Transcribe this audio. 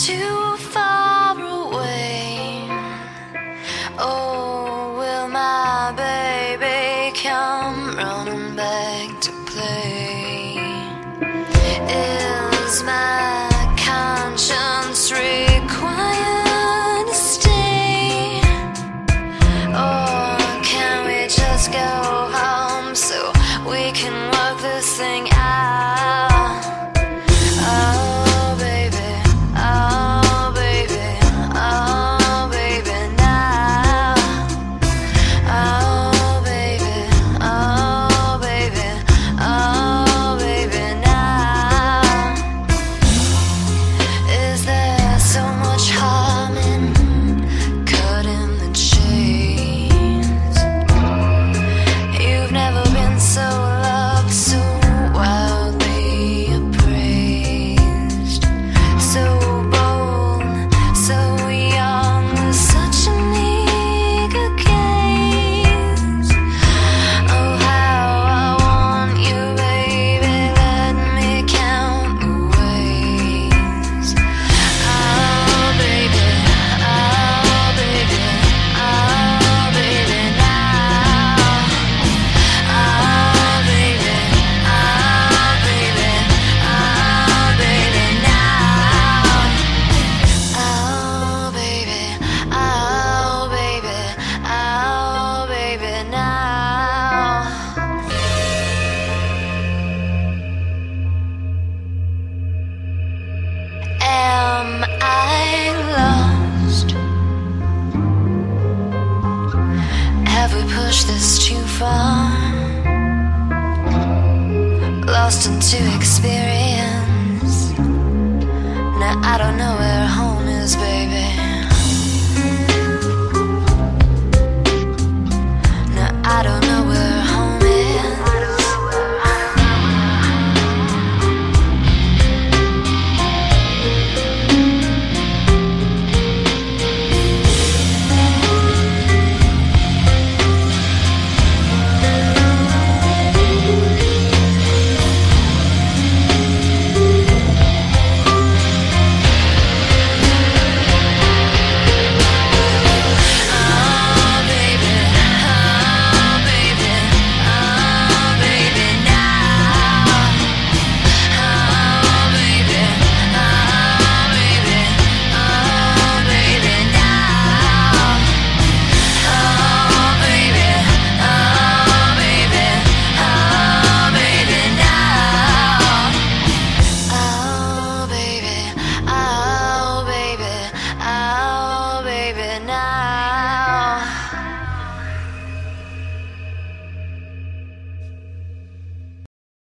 too far away. Oh, will my baby come running back to play? Is my conscience required to stay? Or can we just go home so we can work this thing out? Oh baby, oh baby, oh baby now. Oh baby, oh baby, oh baby now. Is there so much harm in cutting the chains? You've never been so loved, so wildly appraised, so bold, so young, such an eager gaze. Oh, how I want you, baby, let me count the ways. Oh, baby, oh, baby, oh, baby, now. Oh, baby, oh, baby, oh, baby, now. Oh, baby, oh, baby, oh, baby, now. Am I lost? Have we pushed this too far? Lost into experience. Now I don't know where home is, baby.